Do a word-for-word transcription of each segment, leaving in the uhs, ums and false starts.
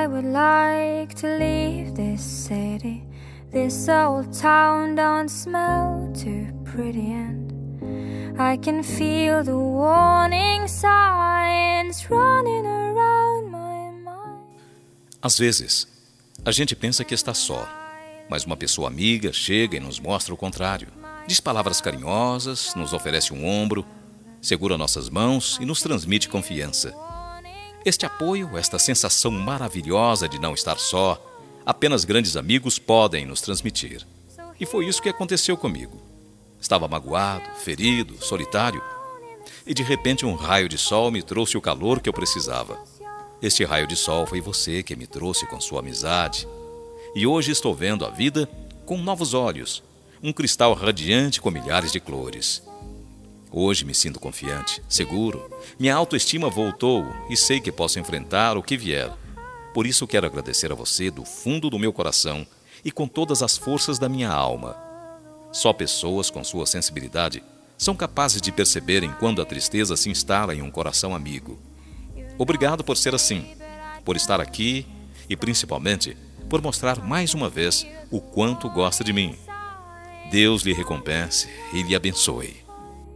I would like to leave this city. This old town don't smell too pretty, and I can feel the warning signs running around my mind. Às vezes, a gente pensa que está só, mas uma pessoa amiga chega e nos mostra o contrário. Diz palavras carinhosas, nos oferece um ombro, segura nossas mãos e nos transmite confiança. Este apoio, esta sensação maravilhosa de não estar só, apenas grandes amigos podem nos transmitir. E foi isso que aconteceu comigo. Estava magoado, ferido, solitário, e de repente um raio de sol me trouxe o calor que eu precisava. Este raio de sol foi você que me trouxe com sua amizade. E hoje estou vendo a vida com novos olhos, um cristal radiante com milhares de cores. Hoje me sinto confiante, seguro, minha autoestima voltou e sei que posso enfrentar o que vier. Por isso quero agradecer a você do fundo do meu coração e com todas as forças da minha alma. Só pessoas com sua sensibilidade são capazes de perceberem quando a tristeza se instala em um coração amigo. Obrigado por ser assim, por estar aqui e principalmente por mostrar mais uma vez o quanto gosta de mim. Deus lhe recompense e lhe abençoe.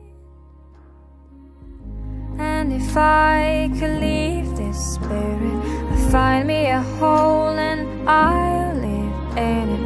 And if I could leave this spirit, I'd find me a hole and I'll live in it.